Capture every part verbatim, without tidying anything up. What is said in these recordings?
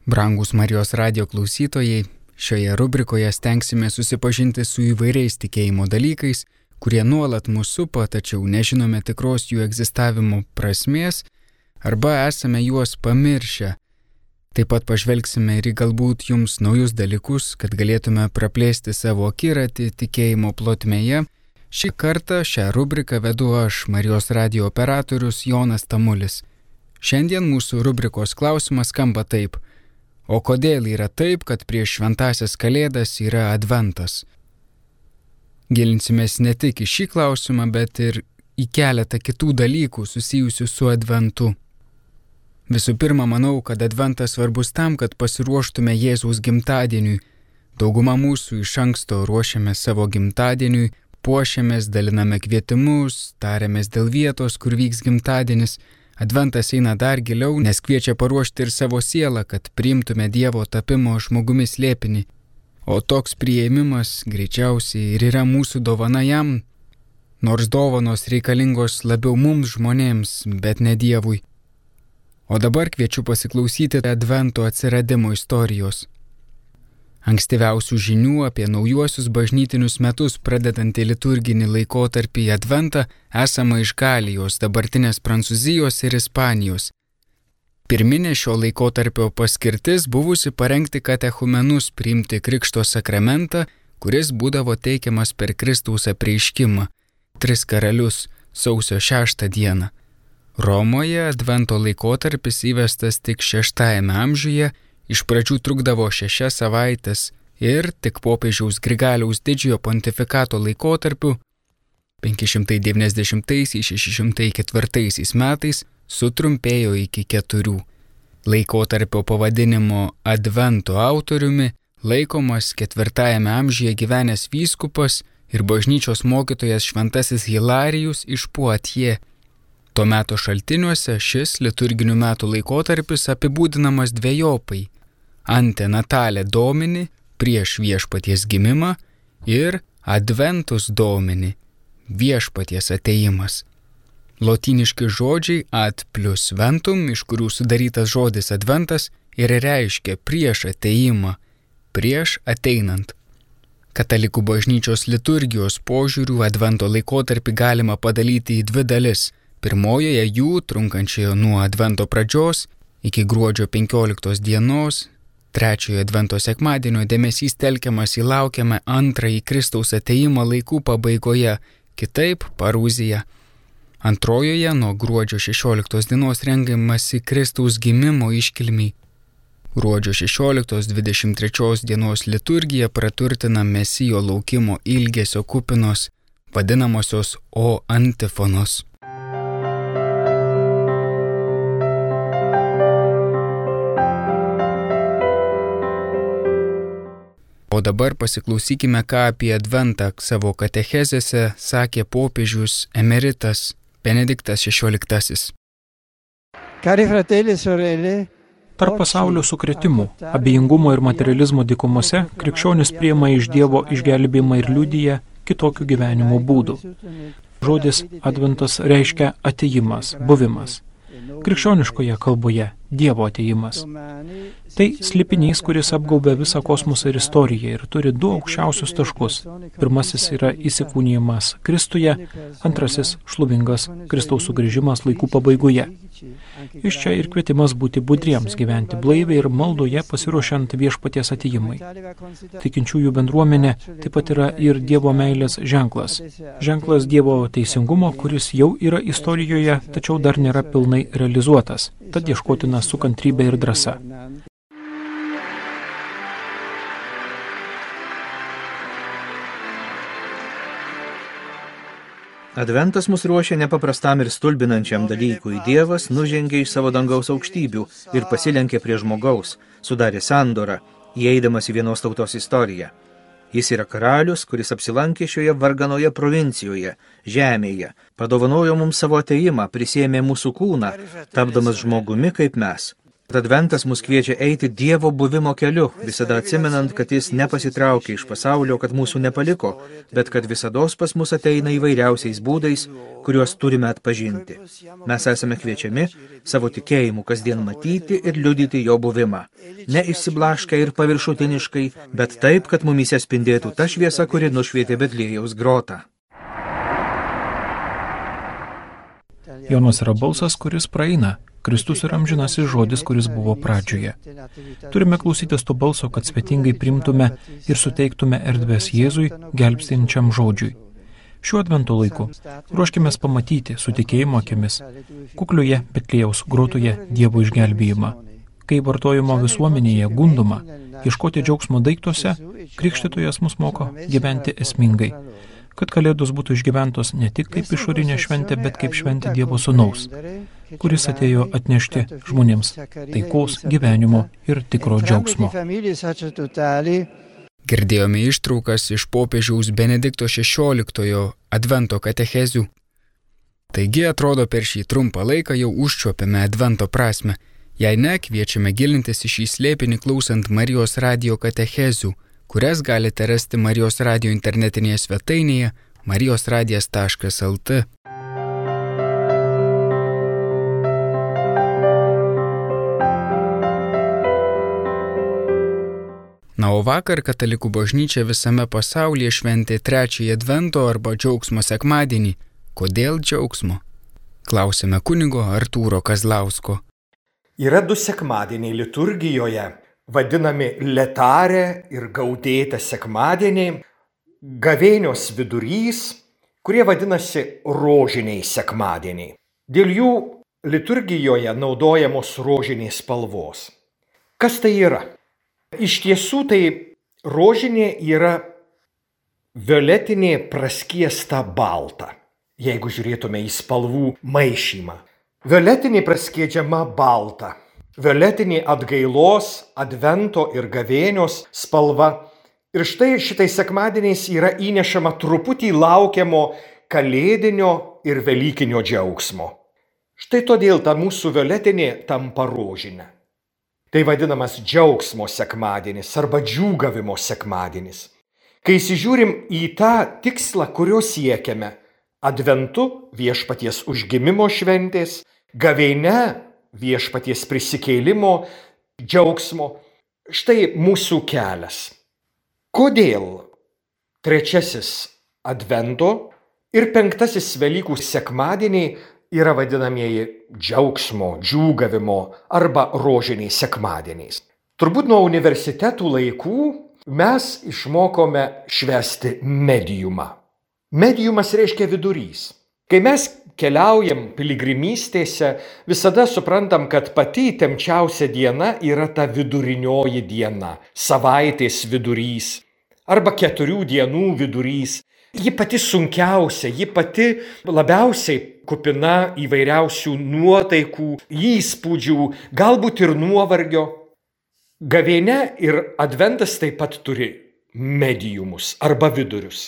Brangūs Marijos radijo klausytojai, šioje rubrikoje stengsime susipažinti su įvairiais tikėjimo dalykais, kurie nuolat mus supa, tačiau nežinome tikros jų egzistavimo prasmės arba esame juos pamiršę. Taip pat pažvelgsime ir į galbūt jums naujus dalykus, kad galėtume praplėsti savo akiratį tikėjimo plotmėje. Šį kartą šią rubriką vedu aš, Marijos radijo operatorius Jonas Tamulis. Šiandien mūsų rubrikos klausimas skamba taip: o kodėl yra taip, kad prieš šventąsias kalėdas yra adventas? Gilinsimės ne tik į šį klausimą, bet ir į keletą kitų dalykų susijusių su adventu. Visų pirma, manau, kad adventas svarbus tam, kad pasiruoštume Jėzaus gimtadieniui. Dauguma mūsų iš anksto ruošiame savo gimtadieniui, puošiamės, daliname kvietimus, tariamės dėl vietos, kur vyks gimtadienis. Adventas eina dar giliau, nes kviečia paruošti ir savo sielą, kad priimtume Dievo tapimo žmogumi slėpinį. O toks priėmimas greičiausiai ir yra mūsų dovana jam, nors dovanos reikalingos labiau mums žmonėms, bet ne Dievui. O dabar kviečiu pasiklausyti advento atsiradimo istorijos. Ankstyviausių žinių apie naujuosius bažnytinius metus pradedantį liturginį laikotarpį adventą esama iš Galijos, dabartinės Prancūzijos ir Ispanijos. Pirminė šio laikotarpio paskirtis buvusi parengti katechumenus priimti krikšto sakramentą, kuris būdavo teikiamas per Kristaus apreiškimą, tris karalius, sausio šeštą dieną. Romoje advento laikotarpis įvestas tik šeštajame amžiuje, iš pradžių trukdavo šešias savaitės ir tik popiežiaus Grigaliaus didžiojo pontifikato laikotarpiu penki šimtai devyniasdešimtaisiais - šeši šimtai ketvirtaisiais metais sutrumpėjo iki keturių. Laikotarpio pavadinimo advento autoriumi laikomas ketvirtajame amžiuje gyvenęs vyskupas ir bažnyčios mokytojas šventasis Hilarijus iš Poatie. Tuo meto šaltiniuose šis liturginių metų laikotarpis apibūdinamas dvejopai: ante natale domini, prieš viešpaties gimimą, ir adventus domini, viešpaties atėjimas. Lotyniški žodžiai ad plus ventum, iš kurių sudarytas žodis adventas, ir reiškia prieš atėjimą, prieš ateinant. Katalikų bažnyčios liturgijos požiūrių advento laikotarpį galima padalyti į dvi dalis. Pirmojoje jų, trunkančioje nuo advento pradžios iki gruodžio penkioliktos dienos, trečiojo advento sekmadienio, dėmesys telkiamas į laukiamą antrąjį Kristaus atėjimą laikų pabaigoje, kitaip parūzija. Antrojoje nuo gruodžio šešioliktos dienos rengiamasi Kristaus gimimo iškilmiai. Gruodžio šešioliktos - dvidešimt trečios dienos liturgija praturtina Mesijo laukimo ilgesio kupinos, vadinamosios O antifonos. O dabar pasiklausykime, ką apie adventą savo katechezėse sakė popiežius emeritas Benediktas šešioliktasis. Cari fratelli e sorelle, Tarp pasaulio sukrėtimų, abejingumo ir materializmo dykumose krikščionis priima iš Dievo išgelbėjimą ir liudija kitokių gyvenimo būdų. Žodis adventas reiškia atėjimas, buvimas. Krikščioniškoje kalboje Dievo atėjimas. Tai slėpinys, kuris apgaubia visą kosmosą ir istoriją ir turi du aukščiausius taškus. Pirmasis yra įsikūnijimas Kristuje, antrasis šlovingas Kristaus sugrįžimas laikų pabaigoje. Iš čia ir kvietimas būti budriems, gyventi blaiviai ir maldoje pasiruošiant viešpaties atėjimui. Tikinčiųjų bendruomenė taip pat yra ir Dievo meilės ženklas. Ženklas Dievo teisingumo, kuris jau yra istorijoje, tačiau dar nėra pilnai realizuotas. Tad ieškotina su kantrybė ir drąsa. Adventas mus ruošia nepaprastam ir stulbinančiam dalykui. Dievas nužengė iš savo dangaus aukštybių ir pasilenkė prie žmogaus, sudarė sandorą, įeidamas į vienos tautos istoriją. Jis yra karalius, kuris apsilankė šioje varganoje provincijoje, žemėje, padovanojo mums savo atėjimą, prisėmė mūsų kūną, tapdamas žmogumi kaip mes. Adventas mus kviečia eiti Dievo buvimo keliu, visada atsimenant, kad Jis nepasitraukė iš pasaulio, kad mūsų nepaliko, bet kad visados pas mus ateina įvairiausiais būdais, kuriuos turime atpažinti. Mes esame kviečiami savo tikėjimu kasdien matyti ir liudyti jo buvimą. Ne išsiblaškę ir paviršutiniškai, bet taip, kad mumyse spindėtų ta šviesa, kuri nušvietė Betliejaus grotą. Jonas yra balsas, kuris praeina. Kristus yra amžinasis žodis, kuris buvo pradžioje. Turime klausytis to balso, kad svetingai priimtume ir suteiktume erdvės Jėzui, gelbstinčiam žodžiui. Šiuo advento laiku ruoškimės pamatyti su tikėjimo akimis kuklioje Betliejaus grotoje Dievo išgelbėjimą. Kai vartojimo visuomenėje gundoma ieškoti džiaugsmo daiktuose, krikštytojas mus moko gyventi esmingai, kad kalėdos būtų išgyventos ne tik kaip išorinė šventė, bet kaip šventė Dievo sūnaus, kuris atėjo atnešti žmonėms taikos, gyvenimo ir tikro džiaugsmo. Girdėjome ištraukas iš popiežiaus Benedikto šešioliktojo advento katechezių. Taigi, atrodo, per šį trumpą laiką jau užčiuopėme advento prasmę. Jei ne, kviečiame gilintis į šį slėpinį klausant Marijos radijo katechezių, kurias galite rasti Marijos radijo internetinėje svetainėje marijosradijas taškas lt. Na, o vakar katalikų bažnyčia visame pasaulyje šventė trečiąjį advento arba džiaugsmo sekmadienį. Kodėl džiaugsmo? Klausėme kunigo Artūro Kazlausko. Yra du sekmadieniai liturgijoje, vadinami Letarė ir Gaudėta sekmadieniai, gavėnios vidurys, kurie vadinasi rožiniai sekmadieniai. Dėl jų liturgijoje naudojamos rožinės spalvos. Kas tai yra? Iš tiesų tai rožinė yra violetinė praskiesta balta, jeigu žiūrėtume į spalvų maišymą. Violetinė praskiedžiama balta, violetinė atgailos, advento ir gavėnios spalva. Ir štai šitais sekmadieniais yra įnešama truputį laukiamo kalėdinio ir velykinio džiaugsmo. Štai todėl ta mūsų violetinė tampa rožinė. Tai vadinamas džiaugsmo sekmadienis arba džiūgavimo sekmadienis. Kai įsižiūrim į tą tikslą, kurio siekiame, adventu viešpaties užgimimo šventės, gavėne viešpaties prisikėlimo džiaugsmo, štai mūsų kelias. Kodėl trečiasis advento ir penktasis Velykų sekmadieniai yra vadinamieji džiaugsmo, džiūgavimo arba rožiniai sekmadieniais? Turbūt nuo universitetų laikų mes išmokome švęsti mediumą. Mediumas reiškia vidurys. Kai mes keliaujam piligrimystėse, visada suprantam, kad pati įtempčiausia diena yra ta vidurinioji diena, savaitės vidurys arba keturių dienų vidurys. Ji pati sunkiausia, ji pati labiausiai kupina įvairiausių nuotaikų, įspūdžių, galbūt ir nuovargio. Gavėnia ir adventas taip pat turi mediumus arba vidurius,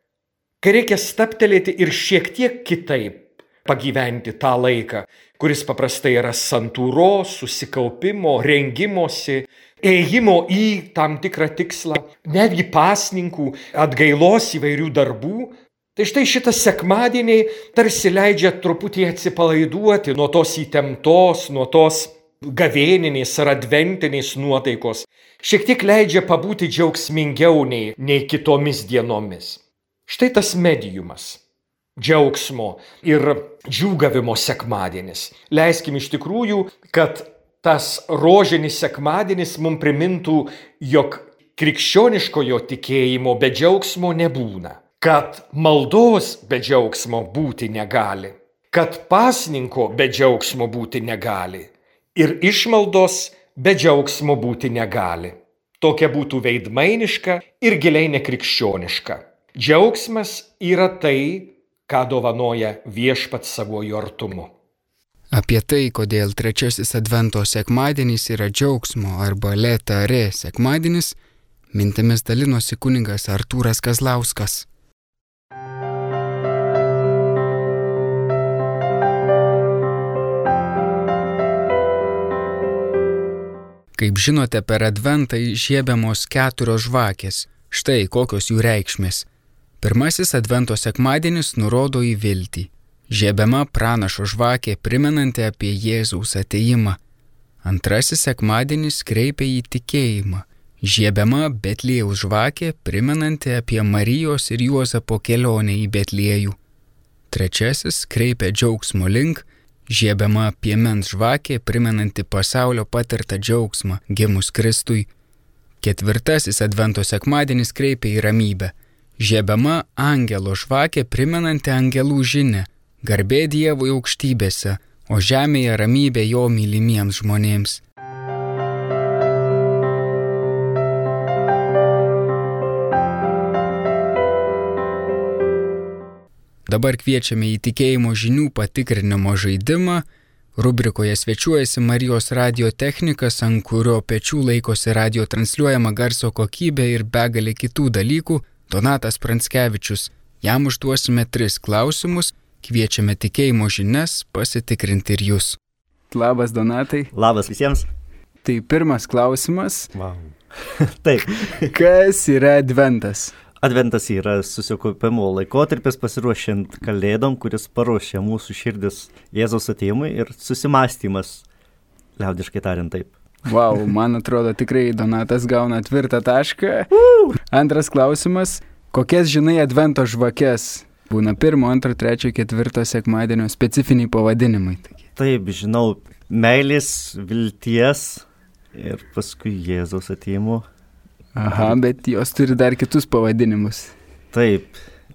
kai reikia stabtelėti ir šiek tiek kitaip pagyventi tą laiką, kuris paprastai yra santūros, susikaupimo, rengimosi, ėjimo į tam tikrą tikslą, netgi pasninkų, atgailos įvairių darbų. Tai štai šitas sekmadieniai tarsi leidžia truputį atsipalaiduoti nuo tos įtemptos, nuo tos gavėninės ar adventinės nuotaikos. Šiek tiek leidžia pabūti džiaugsmingiau nei, nei kitomis dienomis. Štai tas mediumas. Džiaugsmo ir džiūgavimo sekmadienis. Leiskim iš tikrųjų, kad tas rožinis sekmadienis mums primintų, jog krikščioniškojo tikėjimo be džiaugsmo nebūna, kad maldos be džiaugsmo būti negali, kad pasninko be džiaugsmo būti negali ir išmaldos be džiaugsmo būti negali. Tokia būtų veidmainiška ir giliai nekrikščioniška. Džiaugsmas yra tai, ką dovanoja viešpats savuoju artumu. Apie tai, kodėl trečiasis advento sekmadienis yra džiaugsmo arba Letarė sekmadienis, mintimis dalinosi kunigas Artūras Kazlauskas. Kaip žinote, per adventą žiebiamos keturios žvakės. Štai kokios jų reikšmės. Pirmasis advento sekmadienis nurodo į viltį. Žiebiama pranašo žvakė primenanti apie Jėzaus atėjimą. Antrasis sekmadienis kreipia į tikėjimą. Žiebiama Betliejaus žvakė primenanti apie Marijos ir Juozapo kelionę į Betliejų. Trečiasis kreipia džiaugsmo link. Žiebiama piemens žvakė primenanti pasaulio patirtą džiaugsmą gimus Kristui. Ketvirtasis advento sekmadienis kreipia į ramybę. Žiebiama angelo žvakė primenanti angelų žinią. Garbė Dievui aukštybėse, o žemėje ramybė jo mylimiems žmonėms. Dabar kviečiame į tikėjimo žinių patikrinimo žaidimą. Rubrikoje svečiuojasi Marijos radio technikas, ant kurio pečių laikosi radio transliuojama garso kokybė ir begalė kitų dalykų, Donatas Pranskevičius. Jam užduosime tris klausimus. Kviečiame tikėjimo žinias pasitikrinti ir jūs. Labas, Donatai. Labas visiems. Tai pirmas klausimas. Wow. Taip. Kas yra adventas? Adventas yra susikaupimo laikotarpis pasiruošiant kalėdom, kuris paruošia mūsų širdis Jėzaus atėjimui ir susimastymas, liaudiškai tariant taip. Wow, man atrodo tikrai Donatas gauna tvirtą tašką. Antras klausimas. Kokias žinai advento žvakes? Būna pirmo, antro, trečio, ketvirto sekmadienio specifiniai pavadinimai. Taip, žinau, meilės, vilties ir paskui Jėzaus atėjimo. Aha, bet jos turi dar kitus pavadinimus. Taip,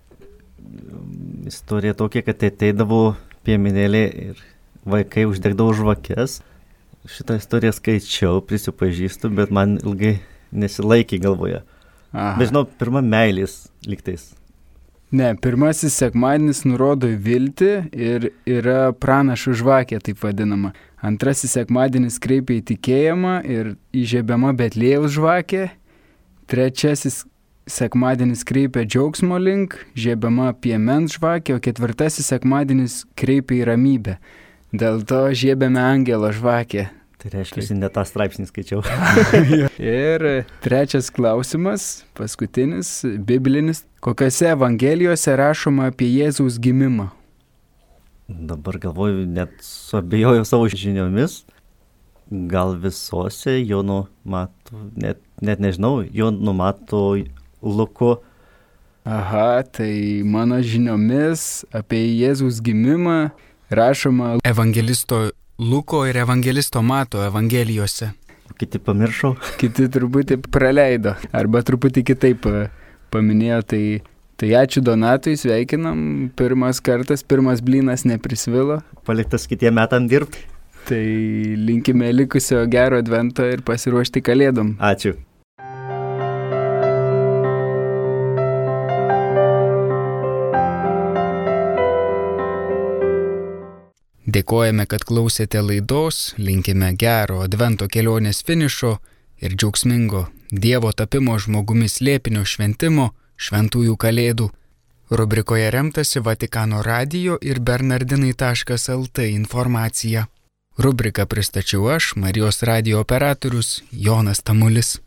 istorija tokia, kad ateidavo piemenėlė ir vaikai uždegdavo žvakes. Šitą istoriją skaičiau, prisipažįstu, bet man ilgai nesilaikė galvoje. Aha. Bet žinau, pirma meilės lygtais. Ne, pirmasis sekmadienis nurodo į viltį ir yra pranašų žvakė, taip vadinama. Antrasis sekmadienis kreipia į tikėjimą ir įžiebiama Betliejaus žvakė. Trečiasis sekmadienis kreipia džiaugsmo link, žiebiama piemens žvakė, o ketvirtasis sekmadienis kreipia į ramybę. Dėl to žiebiame angelo žvakę. Tai reiškia, tai ne tą straipsnį skaičiau. Ir trečias klausimas, paskutinis, biblinis. Kokiose evangelijose rašoma apie Jėzaus gimimą? Dabar galvoju, net suabejojau savo žiniomis. Gal visose jo numato, net, net nežinau, jo numato Luko. Aha, tai mano žiniomis apie Jėzaus gimimą rašoma evangelisto Luko ir evangelisto Mato evangelijose. Kiti pamiršau. Kiti truputį praleido, arba truputį kitaip paminėjo, tai, tai ačiū Donatui, sveikinam, pirmas kartas, pirmas blynas neprisvilo. Paliktas kitiem metam dirbti. Tai linkime likusio gero advento ir pasiruošti kalėdom. Ačiū. Dėkojame, kad klausėte laidos, linkime gero advento kelionės finišo ir džiaugsmingo Dievo tapimo žmogumi slėpinio šventimo šventųjų kalėdų. Rubrikoje remtasi Vatikano radijo ir bernardinai taškas lt informacija. Rubriką pristačiau aš, Marijos radijo operatorius Jonas Tamulis.